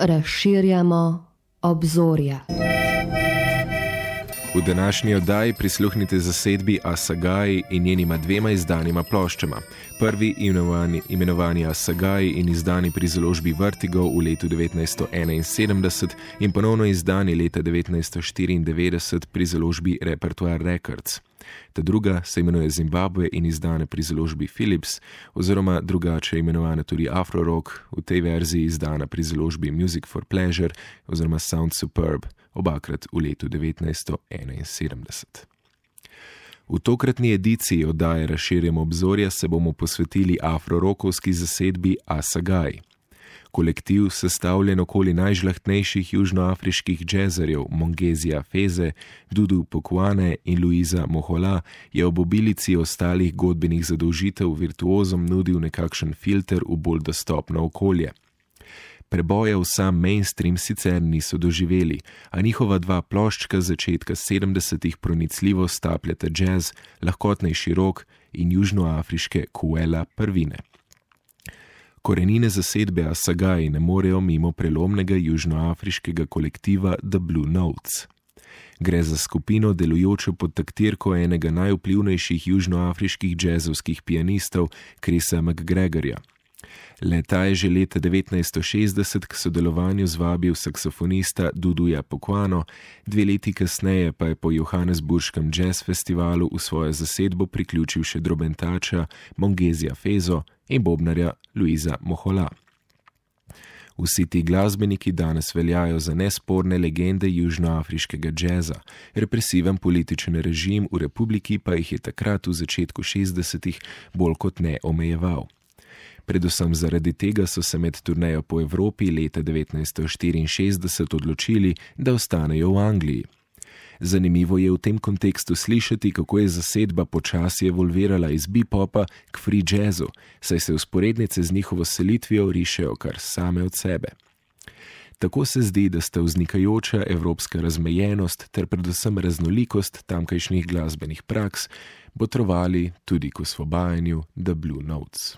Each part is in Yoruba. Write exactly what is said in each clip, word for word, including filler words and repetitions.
razširjamo obzorja. V današnji oddaji prisluhnite zasedbi Assagai in njenima dvema izdanima ploščama. Prvi imenovani, imenovani Assagai in izdani pri založbi Vertigo v letu devetnajststo enainsedemdeset in ponovno izdani leta devetnajststo štiriindevetdeset pri založbi Repertoire Records. Ta druga se imenuje Zimbabwe in izdane pri založbi Philips, oziroma drugače imenovana tudi Afro Rock, v tej verziji izdana pri založbi Music for Pleasure oziroma Sound Superb, obakrat v letu devetnajststo enainsedemdeset. V tokratni ediciji oddaje Razširjamo obzorja se bomo posvetili afrorokovski zasedbi Assagai. Kolektiv, sestavljen okoli najžlahtnejših južnoafriških džezerjev Mongezija Feze, Dudu Pukwane in Luiza Mohola, je ob obilici ostalih godbenih zadolžitev virtuozom nudil nekakšen filter v bolj dostopno okolje. Preboja v sam mainstream sicer niso doživeli, a njihova dva ploščka začetka sedemdesetih pronicljivo stapljata džez, lahkotnejši rock in južnoafriške kuela prvine. Korenine zasedbe Assagai ne morejo mimo prelomnega južnoafriškega kolektiva The Blue Notes. Gre za skupino delujočo pod taktirko enega najvplivnejših južnoafriških džezovskih pianistov Chrisa McGregorja. Le-ta je že leta devetnajststo šestdeset k sodelovanju zvabil saksofonista Duduja Pukwano, dve leti kasneje pa je po Johannesburškem jazz festivalu v svojo zasedbo priključil še drobentača Mongezija Fezo in bobnarja Luiza Mohola. Vsi ti glasbeniki danes veljajo za nesporne legende južnoafriškega džeza, represiven političen režim v republiki pa jih je takrat v začetku šestdesetih bolj kot ne omejeval. Predvsem zaradi tega so se med turnejo po Evropi leta devetnajststo štiriinšestdeset odločili, da ostanejo v Angliji. Zanimivo je v tem kontekstu slišati, kako je zasedba počasi evolvirala iz bebopa k free jazzu, saj se vzporednice z njihovo selitvijo rišejo kar same od sebe. Tako se zdi, da sta vznikajoča evropska razmejenost ter predvsem raznolikost tamkajšnjih glasbenih praks botrovali tudi k osvobajanju The Blue Notes.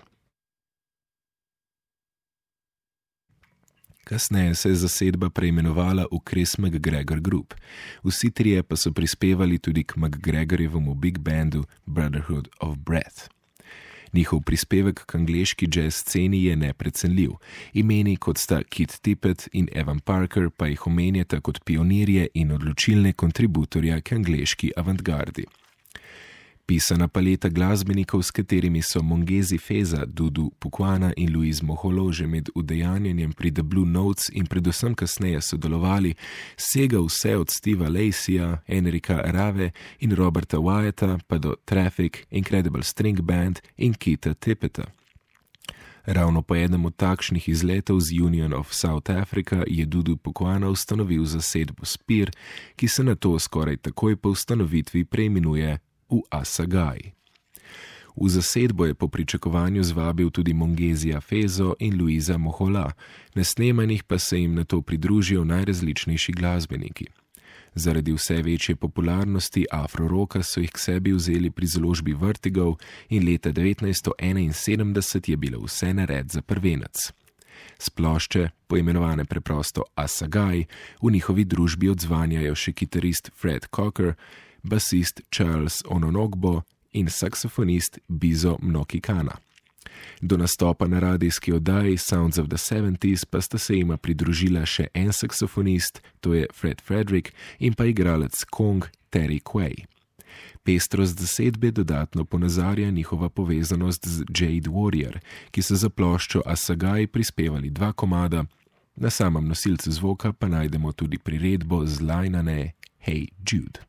Kasneje se je zasedba preimenovala v Chris McGregor Group. Vsi trije pa so prispevali tudi k McGregorjevemu big bandu Brotherhood of Breath. Njihov prispevek k angleški jazz sceni je neprecenljiv. Imeni kot sta Keith Tippett in Evan Parker pa jih omenjata kot pionirje in odločilne kontributorja k angleški avantgardi. Pisana paleta glasbenikov, s katerimi so Mongezi Feza, Dudu Pukwana in Luiz Moholo že med udejanjenjem pri The Blue Notes in predvsem kasneje sodelovali, sega vse od Steva Laceyja, Enrika Rave in Roberta Wyetta pa do Traffic, Incredible String Band in Keitha Tippetta. Ravno po enem od takšnih izletov z Union of South Africa je Dudu Pukwana ustanovil zasedbo Spir, ki se nato skoraj takoj po ustanovitvi preimenuje v Assagai. V zasedbo je po pričakovanju zvabil tudi Mongezija Fezo in Luiza Mohola, na snemanjih pa se jim nato pridružijo najrazličnejši glasbeniki. Zaradi vse večje popularnosti afroroka so jih k sebi vzeli pri založbi Vertigo in leta devetnajststo enainsedemdeset je bilo vse nared za prvenec. S plošče, poimenovane preprosto Assagai, v njihovi družbi odzvanjajo še kitarist Fred Cocker, basist Charles Ononogbo in saksofonist Bizo Mnokikana. Do nastopa na radijski oddaji Sounds of the seventies pa sta se jima pridružila še en saksofonist, to je Fred Frederick, in pa igralec Kong Terry Quay. Pestrost zasedbe dodatno ponazarja njihova povezanost z Jade Warrior, ki so za ploščo Assagai prispevali dva komada, na samem nosilcu zvoka pa najdemo tudi priredbo z lajnane Hey Jude.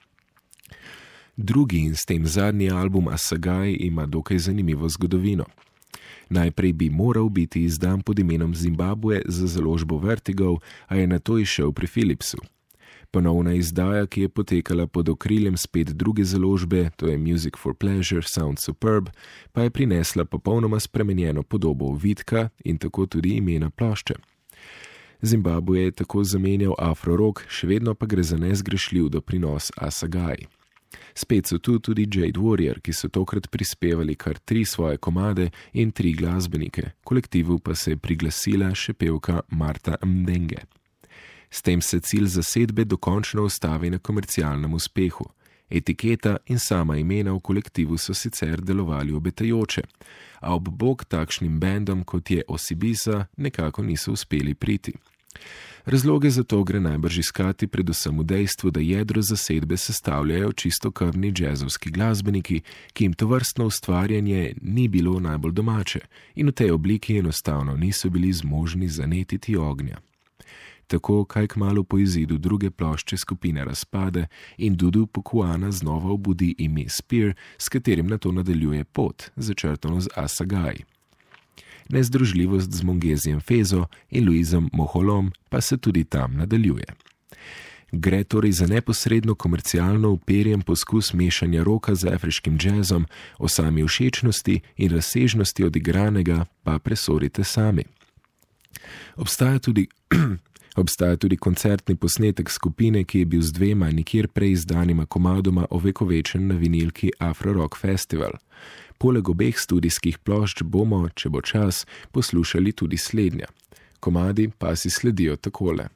Drugi in s tem zadnji album Assagai ima dokaj zanimivo zgodovino. Najprej bi moral biti izdan pod imenom Zimbabwe za založbo Vertigo, a je nato izšel pri Philipsu. Ponovna izdaja, ki je potekala pod okriljem spet druge založbe, to je Music for Pleasure, Sound Superb, pa je prinesla popolnoma spremenjeno podobo ovitka in tako tudi imena plošče. Zimbabwe je tako zamenjal afro-rock, še vedno pa gre za nezgrešljiv doprinos Assagai. Spet so tu tudi Jade Warrior, ki so tokrat prispevali kar tri svoje komade in tri glasbenike, kolektivu pa se je priglasila še pevka Marta Mdenge. S tem se cilj zasedbe dokončno ustavi na komercialnem uspehu. Etiketa in sama imena v kolektivu so sicer delovali obetajoče, a ob bok takšnim bendom, kot je Osibisa, nekako niso uspeli priti. Razloge za to gre najbrž iskati predvsem v dejstvu, da jedro zasedbe sestavljajo čistokrvni džezovski glasbeniki, ki jim tovrstno ustvarjanje ni bilo najbolj domače in v tej obliki enostavno niso bili zmožni zanetiti ognja. Tako kaj kmalu po izidu druge plošče skupine razpade in Dudu Pukuana znova obudi ime Spear, s katerim nato nadaljuje pot, začrtano z Assagai. Nezdružljivost z Mongezijem Fezo in Luizom Moholom pa se tudi tam nadaljuje. Gre torej za neposredno komercialno uperjen poskus mešanja roka z afriškim džezom, o sami všečnosti in razsežnosti odigranega pa presodite sami. Obstaja tudi... Obstaja tudi koncertni posnetek skupine, ki je bil z dvema nikjer prej izdanima komadoma ovekovečen na vinilki Afro Rock Festival. Poleg obeh studijskih plošč bomo, če bo čas, poslušali tudi slednja. Komadi pa si sledijo takole.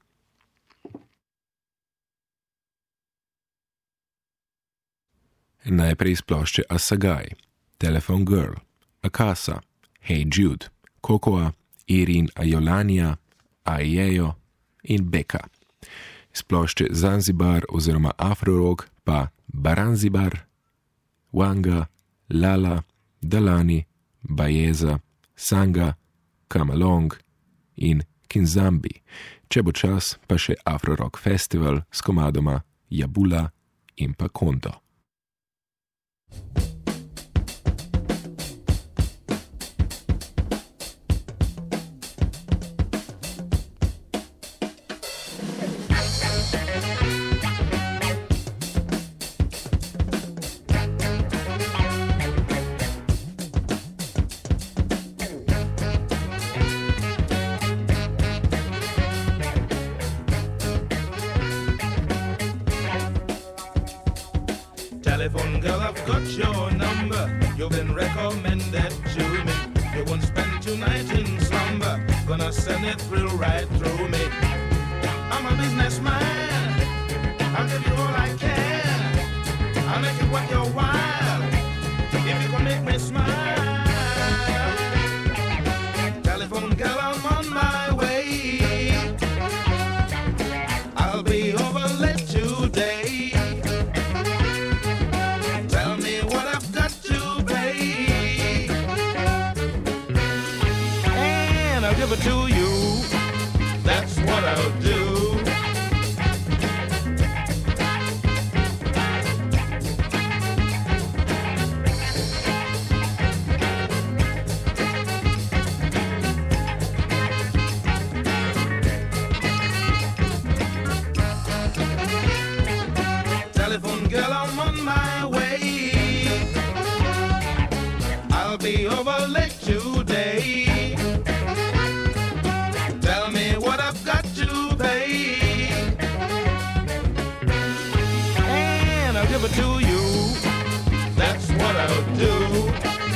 Najprej iz plošče Assagai, Telephone Girl, Akasa, Hey Jude, Kokoa, Irin Ayolania, Ajejo in Beka. Iz plošče Zanzibar oziroma Afro-Rock pa Baranzibar, Wanga, Lala, Dalani, Bajeza, Sanga, Kamalong in Kinzambi. Če bo čas, pa še Afro-Rock Festival s komadoma Jabula in pa Kondo. Telephone girl, I've got your number. You've been recommended to me. You won't spend tonight in slumber. Gonna send it through right through me. I'm a businessman. I'll give you all I can. I'll make it worth your while. If you can make me smile. Telephone girl, I'm on my way. I'll be over late today. Give it to you, that's what I'll do. Telephone girl, I'm on my way. I'll be over late today. Give it to you, that's what I'll do.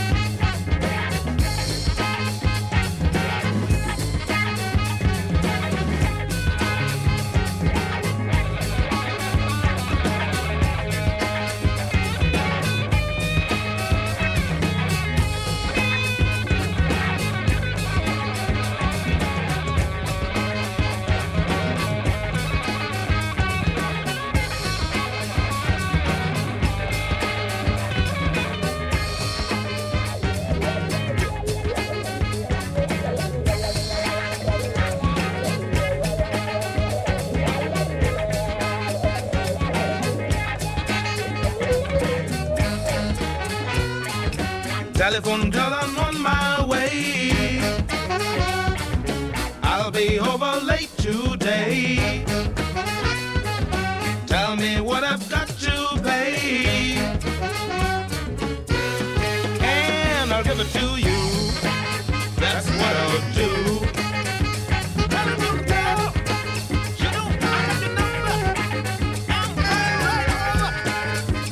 Telephone girl, I'm on my way. I'll be over late today. Tell me what I've got to pay, and I'll give it to you. That's what I'll do. Telephone girl, you know I got your number. I'm right over.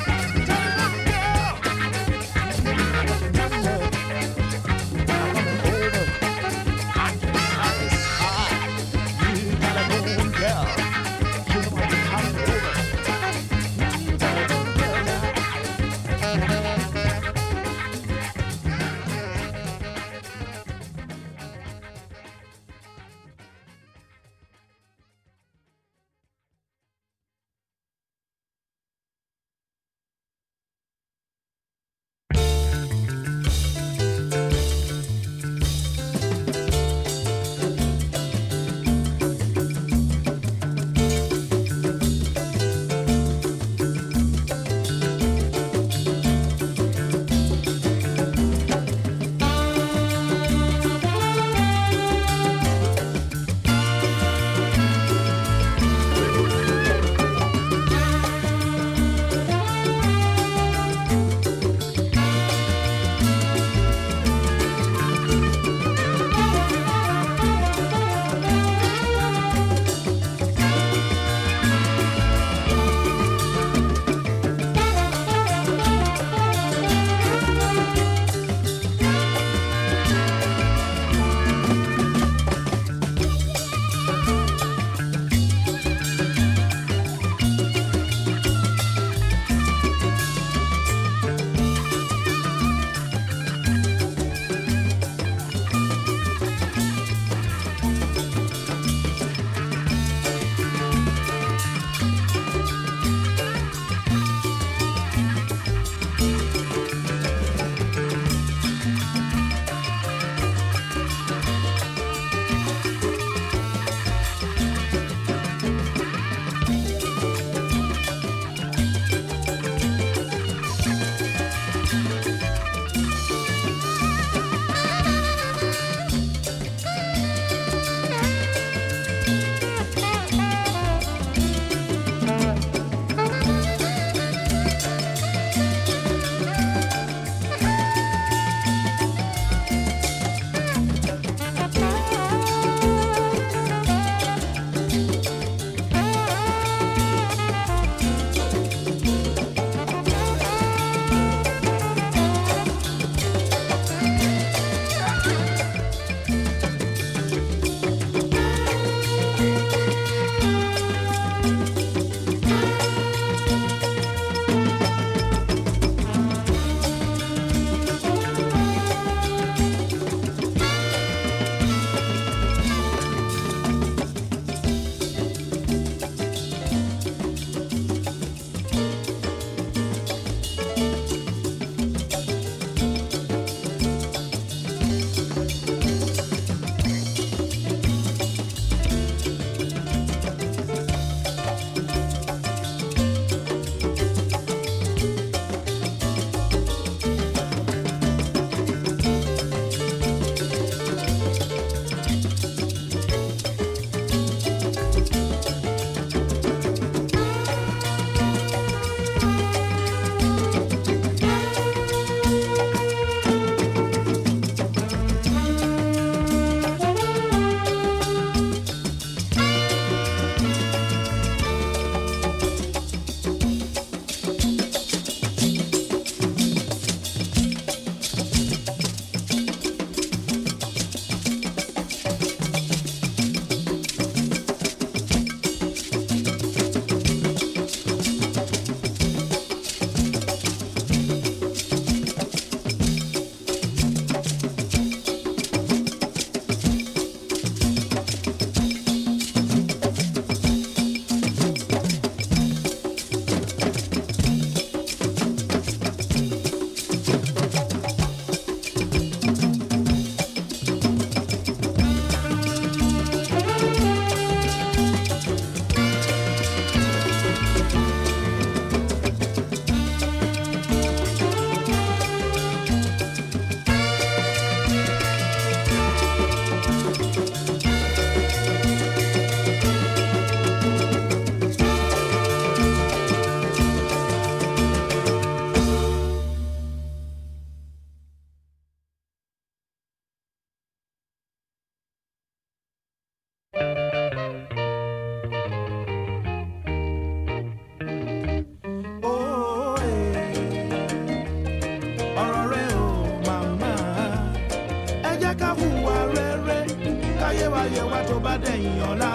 dẹ̀yìn ọ̀la.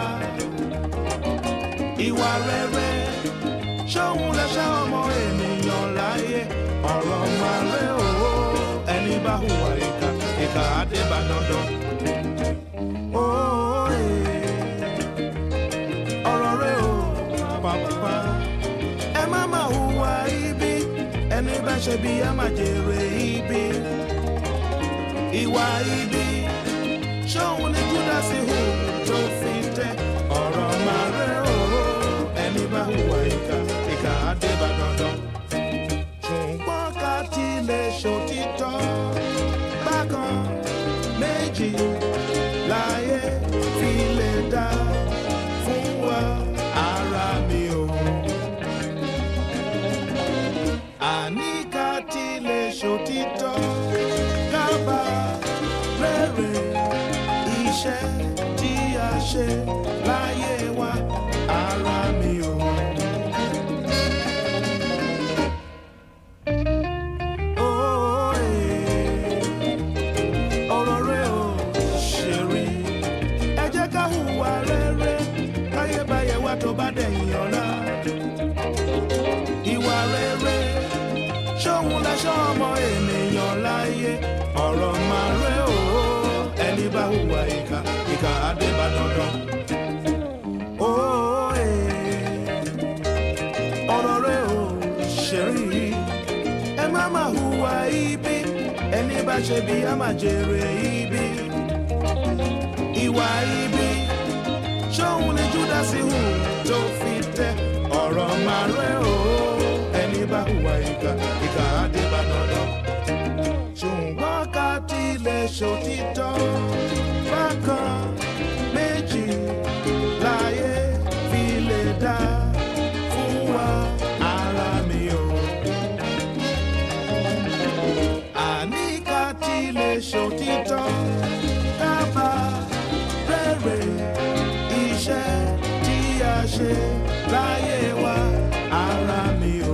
Ìwà rere ṣóhun lẹ́ṣẹ̀ ọmọ ènìyàn láyé. Ọ̀rọ̀ máa rẹ̀ o, ẹni bá hùwà ìkà, ìkà á dé bá dandan. Ọ̀rọ̀ rẹ̀ o, pàpà. Ẹ má máa hùwà ibi, ẹni bá ṣe bí á máa jèrè ibi. Ìwà ibi ṣóhun ni Júdásì hù tó fi tẹ́. Ọ̀rọ̀ máa rẹ̀ o, ẹni bá hùwà ìkà, ìkà á dé bá dandan. Ṣùgbọ́n ká tilẹ̀ ṣòtítọ́ bákan méjì láyé fi lè dá fún wa ara mi o. Àní ká tilẹ̀ ṣòtítọ́ kábà rere iṣẹ́ tí a ṣe láyé wa ara mi o. Tó bá dẹ̀yìn ọ̀la. Ìwà rere ṣóhun lẹ́ṣọ́ ọmọ ènìyàn láyé. Ọ̀rọ̀ máa rẹ̀ o, ẹni bá hùwà ìkà, ìkà á dé bá dandan. Ọ̀rọ̀ rẹ̀ o ṣèrí. Ẹ má má hùwà ibi, ẹni bá ṣe bí á máa jèrè ibi. Ìwà ibi ṣóhun ni Júdásì hù tó fi tẹ́. Ọ̀rọ̀ máa rẹ̀ o, ẹni bá hùwà ìkà, ìkà á dé bá dandan. Ṣùgbọ́n ká tilẹ̀ ṣòtítọ́ bákan méjì láyé fi lè dá fún wa ara mi o. Àní ká tilẹ̀ ṣòtítọ́ kábà rere iṣẹ́ tí a ṣe láyé wa ara mi o.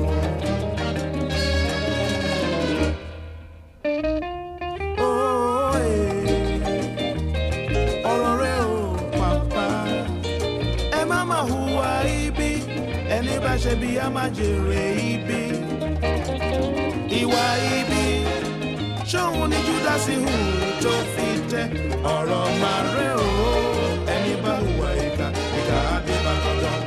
Ọ̀rọ̀ rẹ̀ o pàpà. Ẹ má má hùwà ibi, ẹni bá ṣe bí á máa jèrè ibi. Ìwà ibi ṣóhun ni Júdásì hù tó fi tẹ́. Ọ̀rọ̀ máa rẹ̀ o, ẹni bá hùwà ìkà, ìkà á dé bá dandan.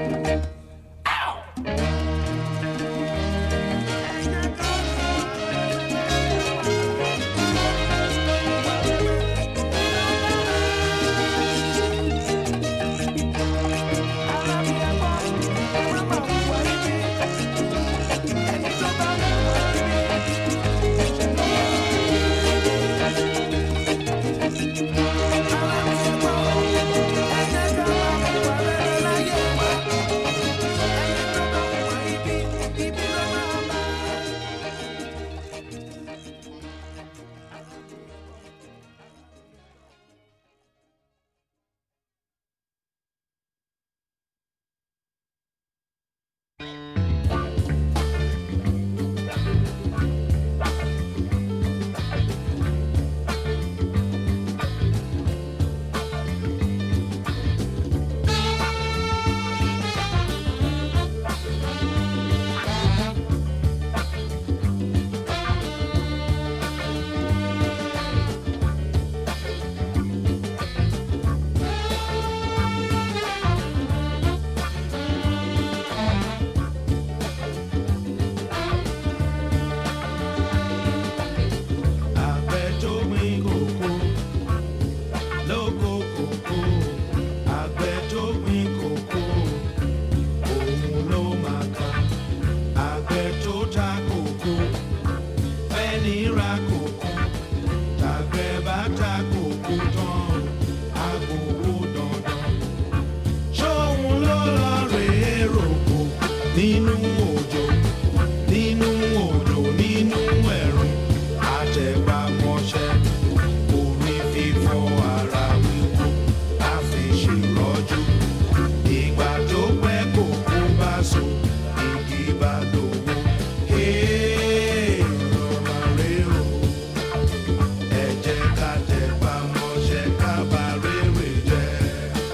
Nínú òjò, nínú òjò, nínú ẹ̀rùn, àtẹ̀gbà mọ́ṣẹ́, omi fífọ́ ara wíwú, a fi ṣèrọ́jú. Ìgbà tó pẹ́ kò kó bá so, igi bá dòwó. Ọ̀rọ̀ rẹ̀ o, ẹ jẹ́ ká tẹ̀gbà mọ́ṣẹ́ ká bá rere jẹ́.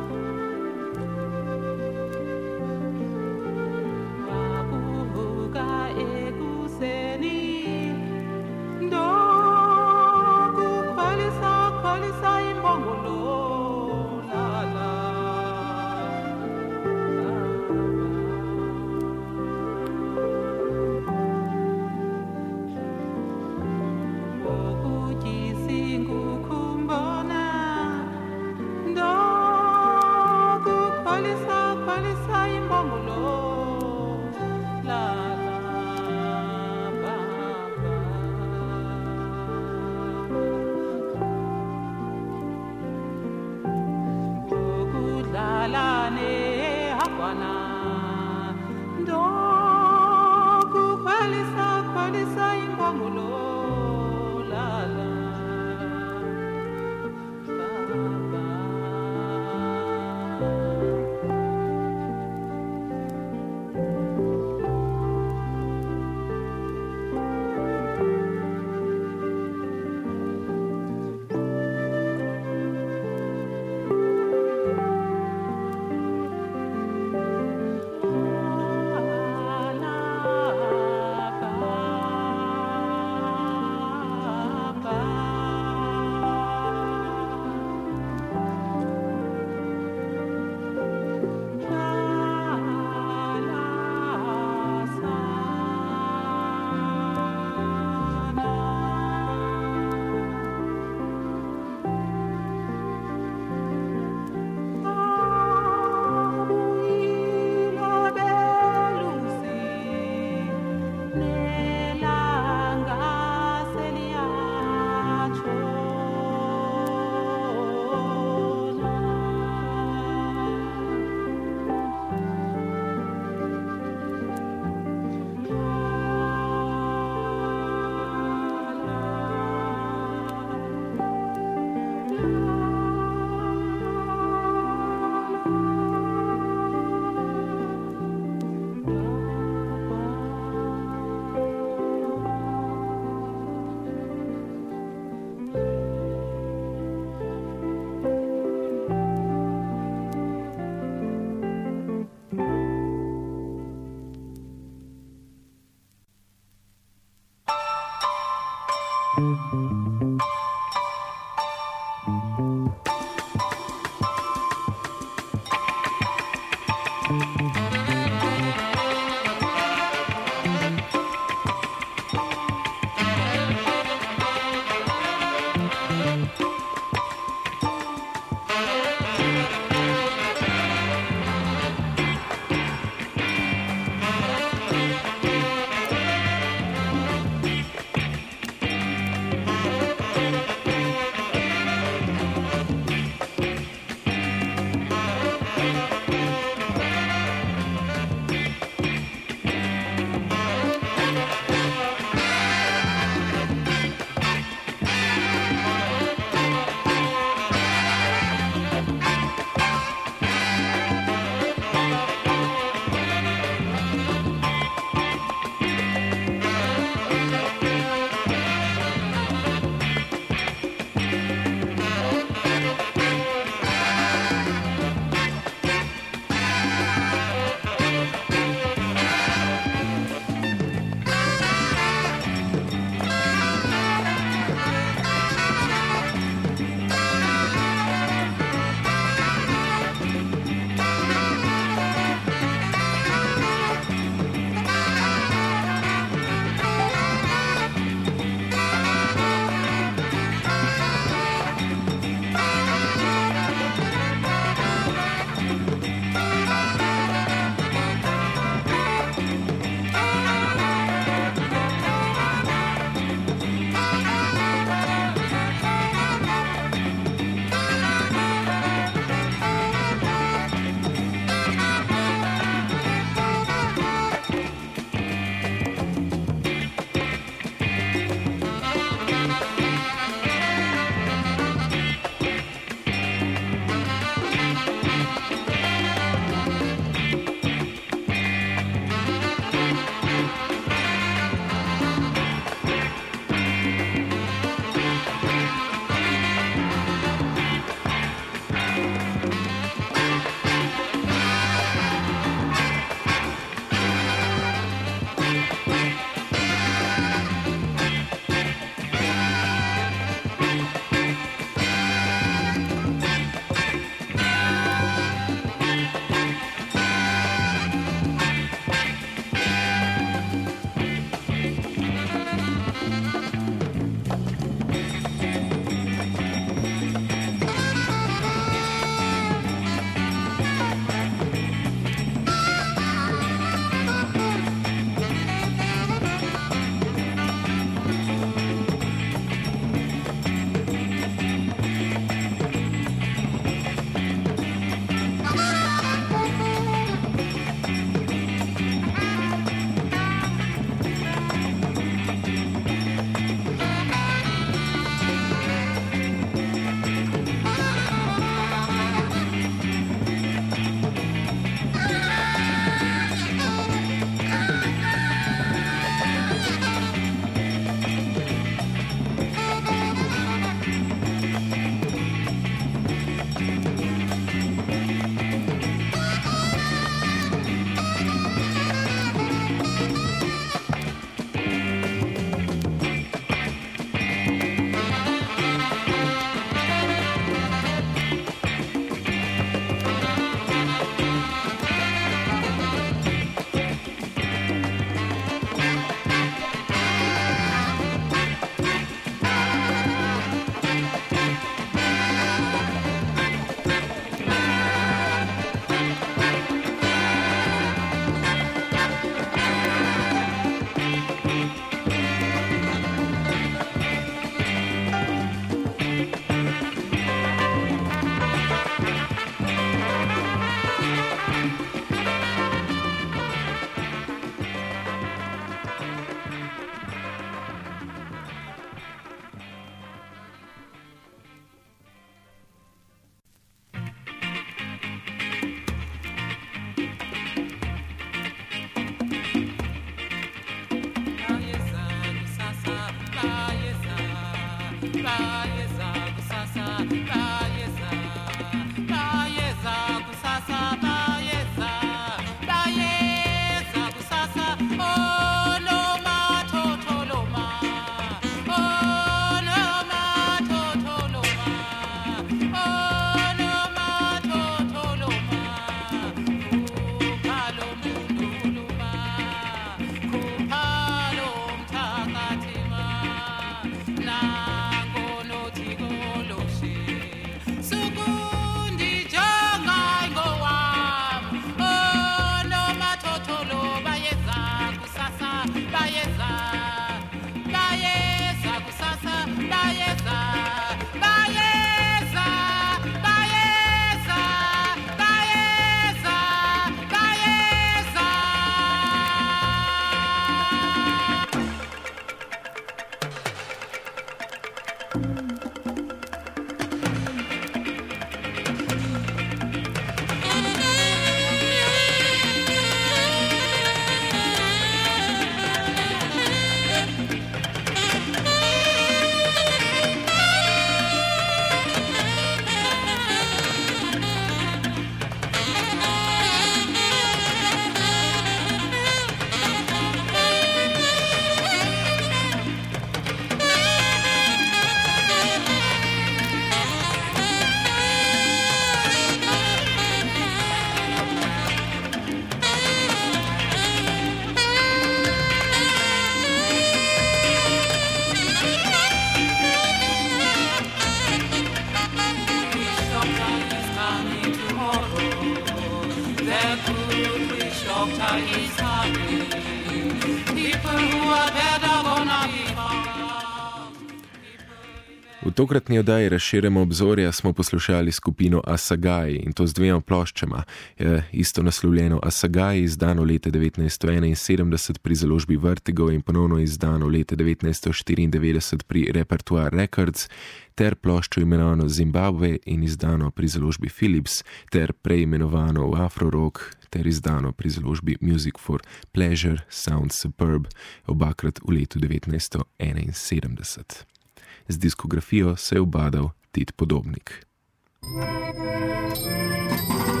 V tokratni oddaji Razširjamo obzorja smo poslušali skupino Assagai in to z dvema ploščama. Isto naslovljeno Assagai, izdano leta devetnajststo enainsedemdeset pri založbi Vertigo in ponovno izdano leta devetnajststo štiriindevetdeset pri Repertoire Records, ter ploščo imenovano Zimbabwe in izdano pri založbi Philips, ter preimenovano v Afro-Rock, ter izdano pri založbi Music for Pleasure Sound Superb, obakrat v letu devetnajststo enainsedemdeset. Z diskografijo se je ubadal Tit Podobnik.